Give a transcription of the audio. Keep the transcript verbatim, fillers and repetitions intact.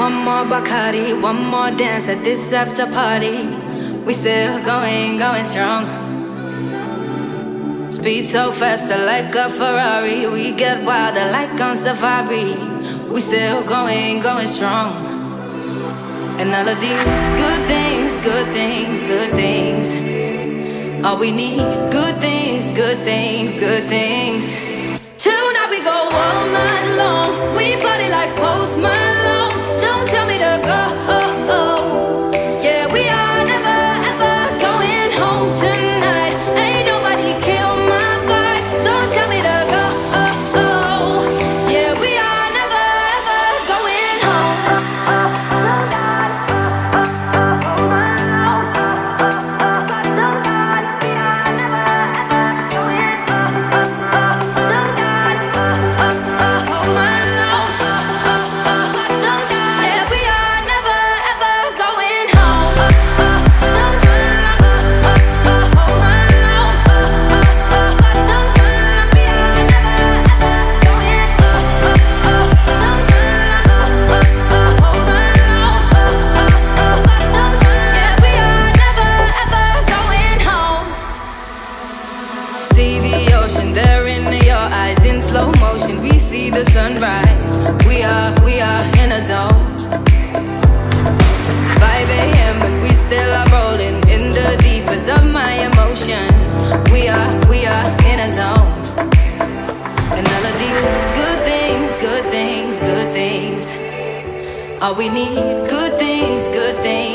One more Bacardi, one more dance at this after party. We still going, going strong. Speed so faster like a Ferrari. We get wilder like on safari. We still going, going strong. And all of these good things, good things, good things. All we need, good things, good things, good things. Tonight we go all night long. We party like Post Malone. Don't tell me to go. Yeah, we are never ever going home tonight. Ain't nobody kill my vibe. Don't tell me to go. Yeah, we are never ever going home. The sunrise, we are, we are in a zone. five a m and we still are rolling in the deepest of my emotions. We are, we are in a zone. And all of these good things, good things, good things. All we need, good things, good things.